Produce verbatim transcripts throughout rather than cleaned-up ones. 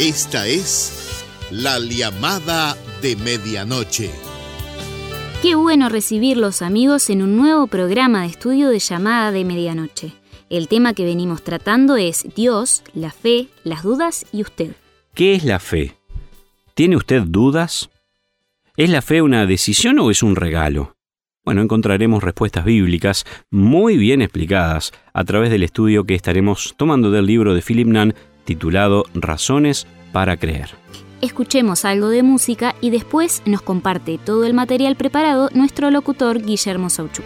Esta es la llamada de medianoche. Qué bueno recibirlos, amigos, en un nuevo programa de estudio de Llamada de Medianoche. El tema que venimos tratando es Dios, la fe, las dudas y usted. ¿Qué es la fe? ¿Tiene usted dudas? ¿Es la fe una decisión o es un regalo? Bueno, encontraremos respuestas bíblicas muy bien explicadas a través del estudio que estaremos tomando del libro de Philip Nunn titulado Razones para creer. Escuchemos algo de música y después nos comparte todo el material preparado nuestro locutor Guillermo Sauchuk.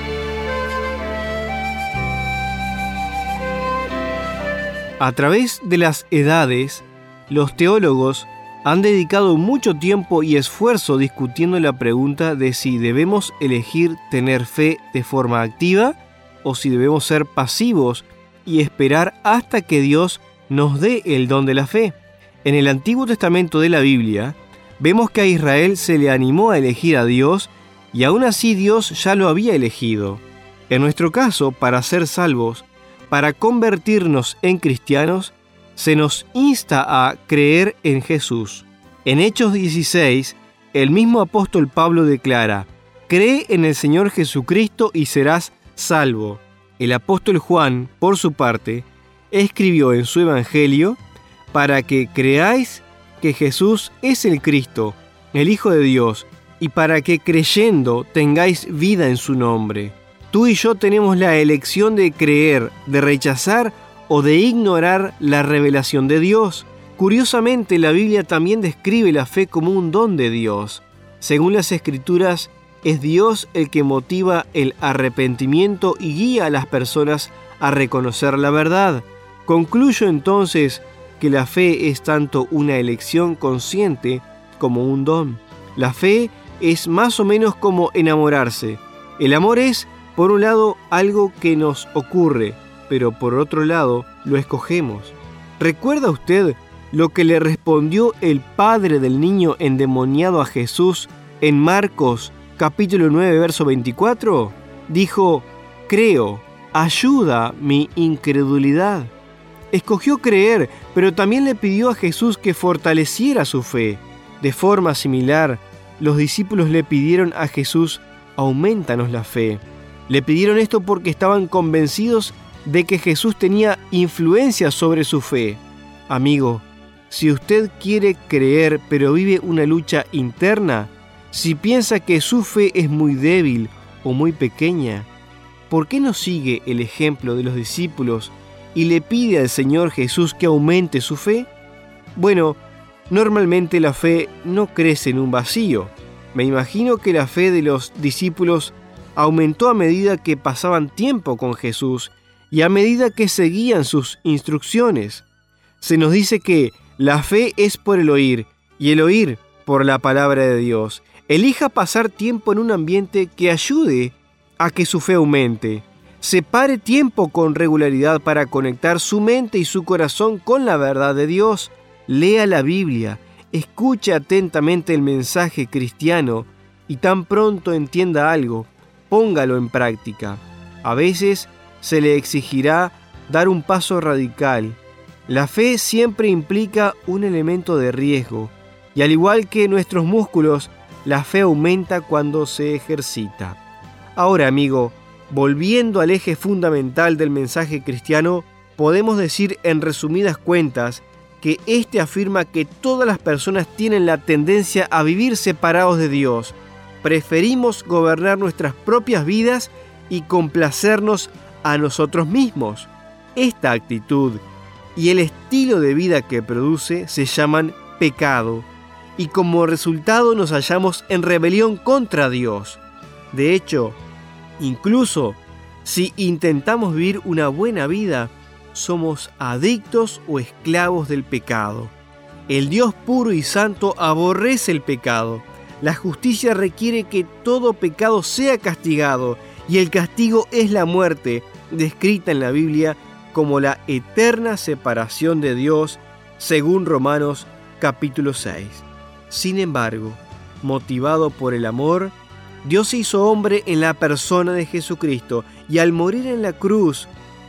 A través de las edades, los teólogos han dedicado mucho tiempo y esfuerzo discutiendo la pregunta de si debemos elegir tener fe de forma activa o si debemos ser pasivos y esperar hasta que Dios nos dé el don de la fe. En el Antiguo Testamento de la Biblia, vemos que a Israel se le animó a elegir a Dios y aún así Dios ya lo había elegido. En nuestro caso, para ser salvos, para convertirnos en cristianos, se nos insta a creer en Jesús. En Hechos dieciséis, el mismo apóstol Pablo declara: «Cree en el Señor Jesucristo y serás salvo». El apóstol Juan, por su parte, escribió en su Evangelio: «Para que creáis que Jesús es el Cristo, el Hijo de Dios, y para que creyendo tengáis vida en su nombre». Tú y yo tenemos la elección de creer, de rechazar o de ignorar la revelación de Dios. Curiosamente, la Biblia también describe la fe como un don de Dios. Según las Escrituras, es Dios el que motiva el arrepentimiento y guía a las personas a reconocer la verdad. Concluyo entonces que la fe es tanto una elección consciente como un don. La fe es más o menos como enamorarse. El amor es, por un lado, algo que nos ocurre, pero por otro lado, lo escogemos. ¿Recuerda usted lo que le respondió el padre del niño endemoniado a Jesús en Marcos capítulo nueve, verso veinticuatro? Dijo: «Creo, ayuda mi incredulidad». Escogió creer, pero también le pidió a Jesús que fortaleciera su fe. De forma similar, los discípulos le pidieron a Jesús: «Aumentanos la fe». Le pidieron esto porque estaban convencidos de que Jesús tenía influencia sobre su fe. Amigo, si usted quiere creer pero vive una lucha interna, si piensa que su fe es muy débil o muy pequeña, ¿por qué no sigue el ejemplo de los discípulos y le pide al Señor Jesús que aumente su fe? Bueno, normalmente la fe no crece en un vacío. Me imagino que la fe de los discípulos aumentó a medida que pasaban tiempo con Jesús y a medida que seguían sus instrucciones. Se nos dice que la fe es por el oír y el oír por la palabra de Dios. Elija pasar tiempo en un ambiente que ayude a que su fe aumente. Separe tiempo con regularidad para conectar su mente y su corazón con la verdad de Dios. Lea la Biblia, escuche atentamente el mensaje cristiano y tan pronto entienda algo, póngalo en práctica. A veces se le exigirá dar un paso radical. La fe siempre implica un elemento de riesgo, y al igual que nuestros músculos, la fe aumenta cuando se ejercita. Ahora, amigo, volviendo al eje fundamental del mensaje cristiano, podemos decir en resumidas cuentas que este afirma que todas las personas tienen la tendencia a vivir separados de Dios. Preferimos gobernar nuestras propias vidas y complacernos a nosotros mismos. Esta actitud y el estilo de vida que produce se llaman pecado, y como resultado nos hallamos en rebelión contra Dios. De hecho, incluso si intentamos vivir una buena vida, somos adictos o esclavos del pecado. El Dios puro y santo aborrece el pecado. La justicia requiere que todo pecado sea castigado, y el castigo es la muerte, descrita en la Biblia como la eterna separación de Dios, según Romanos capítulo seis. Sin embargo, motivado por el amor, Dios se hizo hombre en la persona de Jesucristo, y al morir en la cruz,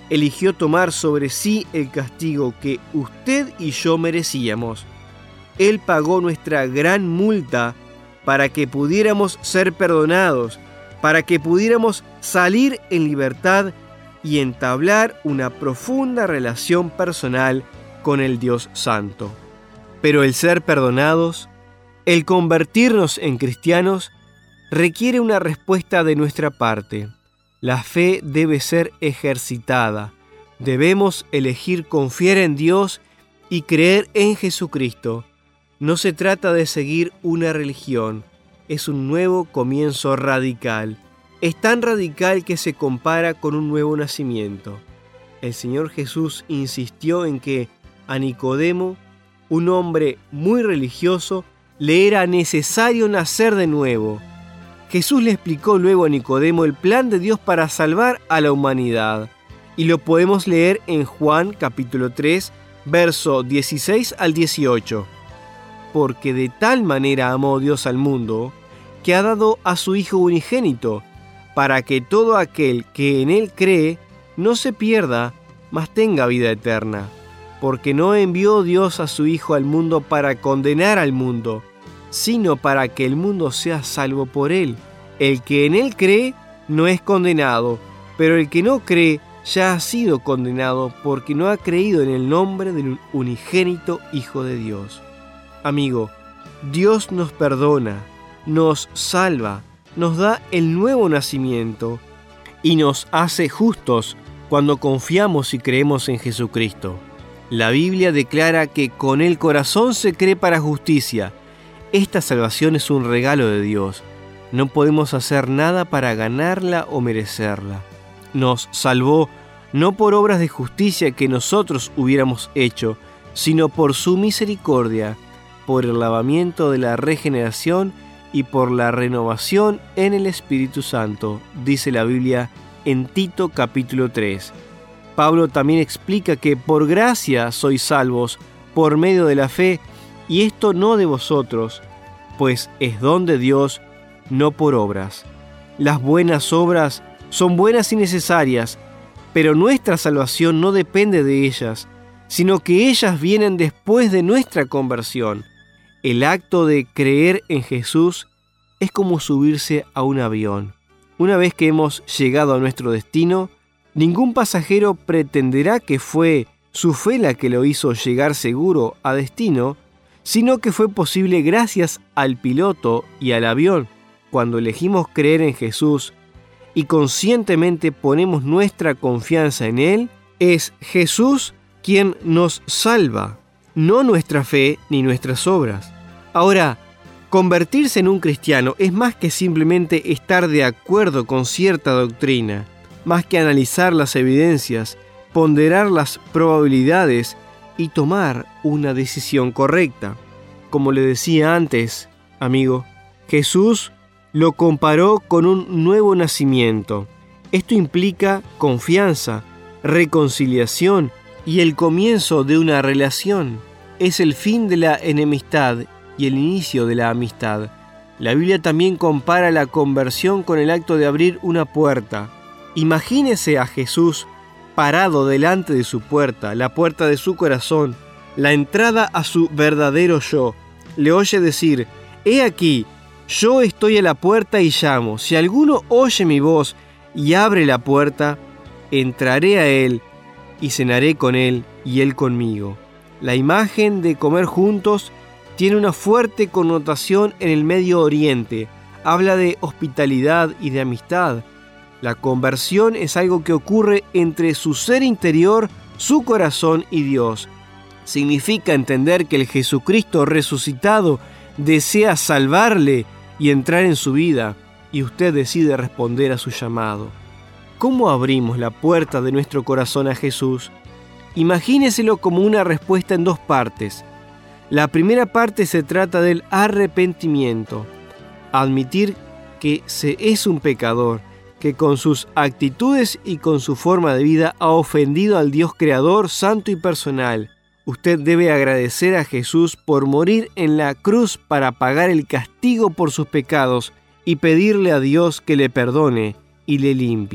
eligió tomar sobre sí el castigo que usted y yo merecíamos. Él pagó nuestra gran multa para que pudiéramos ser perdonados, para que pudiéramos salir en libertad y entablar una profunda relación personal con el Dios Santo. Pero el ser perdonados, el convertirnos en cristianos, requiere una respuesta de nuestra parte. La fe debe ser ejercitada. Debemos elegir confiar en Dios y creer en Jesucristo. No se trata de seguir una religión, es un nuevo comienzo radical. Es tan radical que se compara con un nuevo nacimiento. El Señor Jesús insistió en que a Nicodemo, un hombre muy religioso, le era necesario nacer de nuevo. Jesús le explicó luego a Nicodemo el plan de Dios para salvar a la humanidad, y lo podemos leer en Juan capítulo tres, verso dieciséis al dieciocho. Porque de tal manera amó Dios al mundo, que ha dado a su Hijo unigénito, para que todo aquel que en Él cree no se pierda, mas tenga vida eterna. Porque no envió Dios a su Hijo al mundo para condenar al mundo, sino para que el mundo sea salvo por Él. El que en Él cree no es condenado, pero el que no cree ya ha sido condenado porque no ha creído en el nombre del unigénito Hijo de Dios. Amigo, Dios nos perdona, nos salva, nos da el nuevo nacimiento y nos hace justos cuando confiamos y creemos en Jesucristo. La Biblia declara que con el corazón se cree para justicia. Esta salvación es un regalo de Dios. No podemos hacer nada para ganarla o merecerla. Nos salvó no por obras de justicia que nosotros hubiéramos hecho, sino por su misericordia, por el lavamiento de la regeneración y por la renovación en el Espíritu Santo, dice la Biblia en Tito capítulo tres. Pablo también explica que por gracia sois salvos por medio de la fe, y esto no de vosotros, pues es don de Dios, no por obras. Las buenas obras son buenas y necesarias, pero nuestra salvación no depende de ellas, sino que ellas vienen después de nuestra conversión. El acto de creer en Jesús es como subirse a un avión. Una vez que hemos llegado a nuestro destino, ningún pasajero pretenderá que fue su fe la que lo hizo llegar seguro a destino, sino que fue posible gracias al piloto y al avión. Cuando elegimos creer en Jesús y conscientemente ponemos nuestra confianza en Él, es Jesús quien nos salva, no nuestra fe ni nuestras obras. Ahora, convertirse en un cristiano es más que simplemente estar de acuerdo con cierta doctrina, más que analizar las evidencias, ponderar las probabilidades y tomar una decisión correcta. Como le decía antes, amigo, Jesús lo comparó con un nuevo nacimiento. Esto implica confianza, reconciliación y el comienzo de una relación. Es el fin de la enemistad y el inicio de la amistad. La Biblia también compara la conversión con el acto de abrir una puerta. Imagínese a Jesús parado delante de su puerta, la puerta de su corazón, la entrada a su verdadero yo. Le oye decir: «He aquí, yo estoy a la puerta y llamo. Si alguno oye mi voz y abre la puerta, entraré a él y cenaré con él y él conmigo». La imagen de comer juntos tiene una fuerte connotación en el Medio Oriente. Habla de hospitalidad y de amistad. La conversión es algo que ocurre entre su ser interior, su corazón y Dios. Significa entender que el Jesucristo resucitado desea salvarle y entrar en su vida, y usted decide responder a su llamado. ¿Cómo abrimos la puerta de nuestro corazón a Jesús? Imagíneselo como una respuesta en dos partes. La primera parte se trata del arrepentimiento, admitir que se es un pecador, que con sus actitudes y con su forma de vida ha ofendido al Dios creador, santo y personal. Usted debe agradecer a Jesús por morir en la cruz para pagar el castigo por sus pecados y pedirle a Dios que le perdone y le limpie.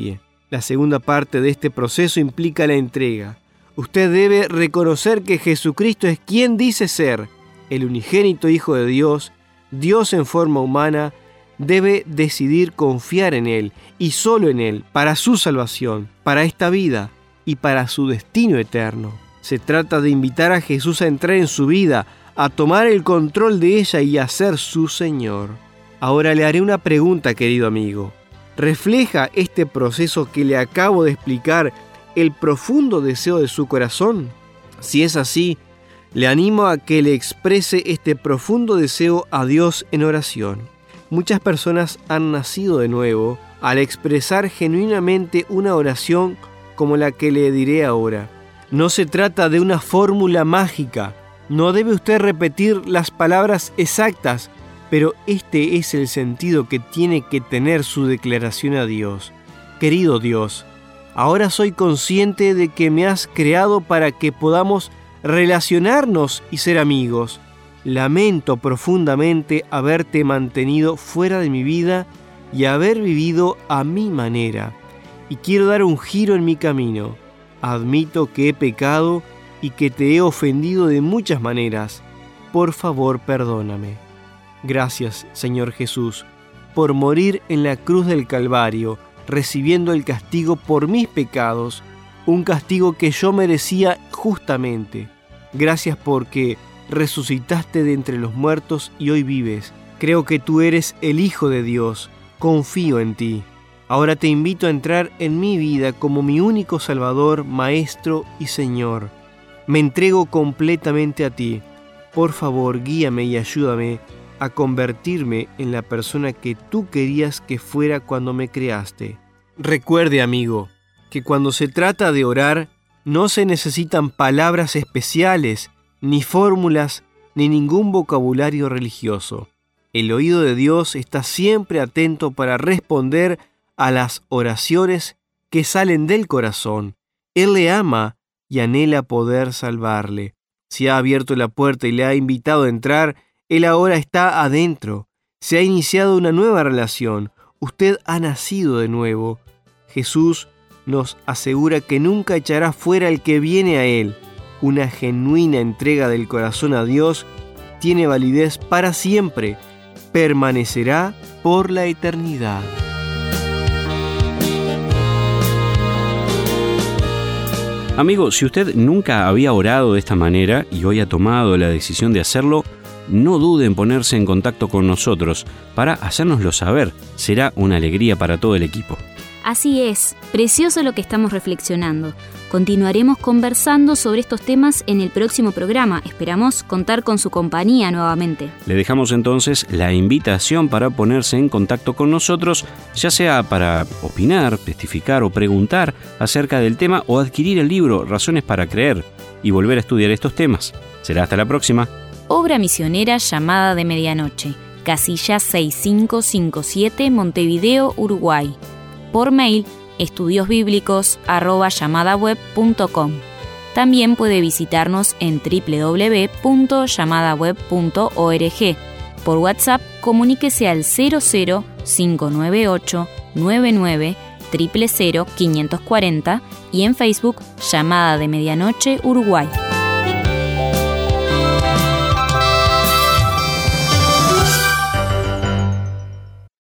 La segunda parte de este proceso implica la entrega. Usted debe reconocer que Jesucristo es quien dice ser, el unigénito Hijo de Dios, Dios en forma humana. Debe decidir confiar en Él y solo en Él para su salvación, para esta vida y para su destino eterno. Se trata de invitar a Jesús a entrar en su vida, a tomar el control de ella y a ser su Señor. Ahora le haré una pregunta, querido amigo. ¿Refleja este proceso que le acabo de explicar el profundo deseo de su corazón? Si es así, le animo a que le exprese este profundo deseo a Dios en oración. Muchas personas han nacido de nuevo al expresar genuinamente una oración como la que le diré ahora. No se trata de una fórmula mágica. No debe usted repetir las palabras exactas, pero este es el sentido que tiene que tener su declaración a Dios. Querido Dios, ahora soy consciente de que me has creado para que podamos relacionarnos y ser amigos. Lamento profundamente haberte mantenido fuera de mi vida y haber vivido a mi manera, y quiero dar un giro en mi camino. Admito que he pecado y que te he ofendido de muchas maneras. Por favor, perdóname. Gracias, Señor Jesús, por morir en la cruz del Calvario, recibiendo el castigo por mis pecados, un castigo que yo merecía justamente. Gracias porque resucitaste de entre los muertos y hoy vives. Creo que tú eres el Hijo de Dios. Confío en ti. Ahora te invito a entrar en mi vida como mi único Salvador, Maestro y Señor. Me entrego completamente a ti. Por favor, guíame y ayúdame a convertirme en la persona que tú querías que fuera cuando me creaste. Recuerde, amigo, que cuando se trata de orar, no se necesitan palabras especiales, ni fórmulas, ni ningún vocabulario religioso. El oído de Dios está siempre atento para responder a las oraciones que salen del corazón. Él le ama y anhela poder salvarle. Si ha abierto la puerta y le ha invitado a entrar, Él ahora está adentro. Se ha iniciado una nueva relación. Usted ha nacido de nuevo. Jesús nos asegura que nunca echará fuera al que viene a Él. Una genuina entrega del corazón a Dios tiene validez para siempre, permanecerá por la eternidad. Amigo, si usted nunca había orado de esta manera y hoy ha tomado la decisión de hacerlo, no dude en ponerse en contacto con nosotros para hacérnoslo saber. Será una alegría para todo el equipo. Así es, precioso lo que estamos reflexionando. Continuaremos conversando sobre estos temas en el próximo programa. Esperamos contar con su compañía nuevamente. Le dejamos entonces la invitación para ponerse en contacto con nosotros, ya sea para opinar, testificar o preguntar acerca del tema o adquirir el libro Razones para Creer y volver a estudiar estos temas. Será hasta la próxima. Obra misionera Llamada de Medianoche, casilla seis cinco cinco siete, Montevideo, Uruguay. Por mail, estudiosbíblicos arroba llamadaweb punto com. También puede visitarnos en doble u doble u doble u punto llamadaweb punto org. Por WhatsApp, comuníquese al cero cero cinco nueve ocho nueve nueve cero cero cero cinco cuatro cero y en Facebook, Llamada de Medianoche Uruguay.